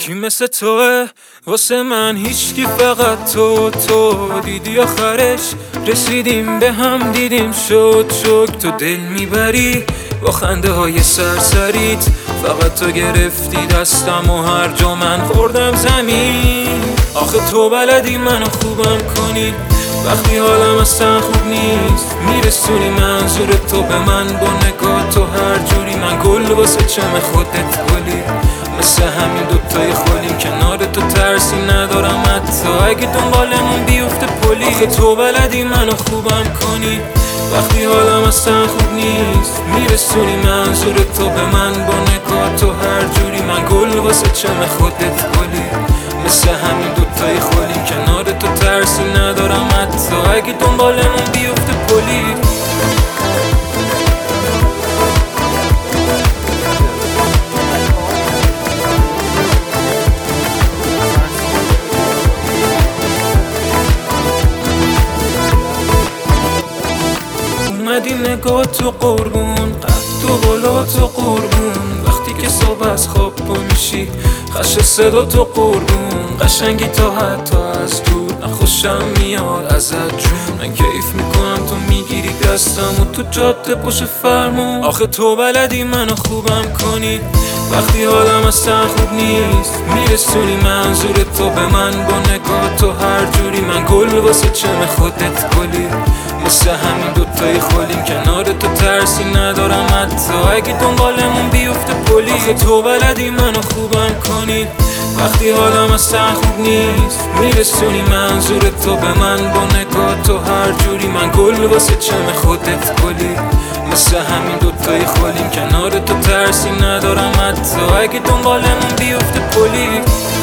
کی مثل توه واسه من هیچکی، فقط تو دیدی آخرش رسیدیم به هم، دیدیم شد تو دل میبری با خنده های سرسریت، فقط تو گرفتی دستم و هر جا من خوردم زمین. آخه تو بلدی منو خوبم کنی وقتی حالم اصلا خوب نیست، میرسونی منظور تو به من با نگاه تو هر جوری، من گل واسه چم خودت گلی، مثل همین دوتای خولیم کنار تو ترسی ندارم حتی اگه دنبالمون بیفته پلی. آخه تو بلدی منو خوبم کنی وقتی حالم اصلا خوب نیست، میرسونی منظور تو به من با نگاه تو هر جوری، من گل واسه چم خودت گلی، مثل همین دوتای خولیم کنار تو ترسی ندارم حتی اگه دنبالمون بیفته پلی. اومدی نگاه تو قربون، قد و بالا تو قربون، وقتی که صبح از خواب پا میشی خش صدا تو قربون، قشنگی تا حتی از دور نخوشم میاد ازت جون، من کیف میکنم تو میگیری دستم و تو جاده پشت فرمون. آخه تو بلدی منو خوبم کنی وقتی حالم اصلا خوب نیست، میرسونی منظور تو به من با نگاه تو هر جوری، من گل واسه چم خودت گلی، مثل همین دوتای خولیم کنار تو ترسی ندارم حتی اگه دنبالمون بیفته پلی. آخه تو بلدی منو خوبم کنی وقتی حالم اصلا خوب نیست، میرسونی منظور تو به من با نگاه تو هر جوری، من گل واسه چم خودت گلی، مثل همین دوتای خولیم کنار تو ترسی ندارم حتی اگه دنبالمون بیفته پلی.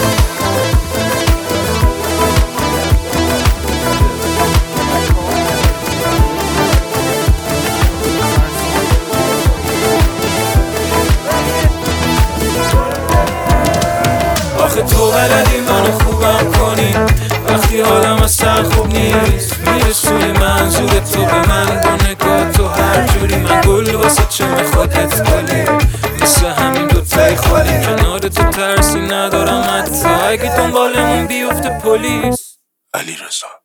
آخه تو بلدی منو خوبم کنی وقتی حالم اصلا خوب نیست، میرسونی منظور تو به من با نگاه تو هر جوری، من گل واسه چم خودت گلی، مثل همین دوتای خولیم کنار تو ترسی ندارم حتی اگه دنبالمون بیفته پلیس. علیرضا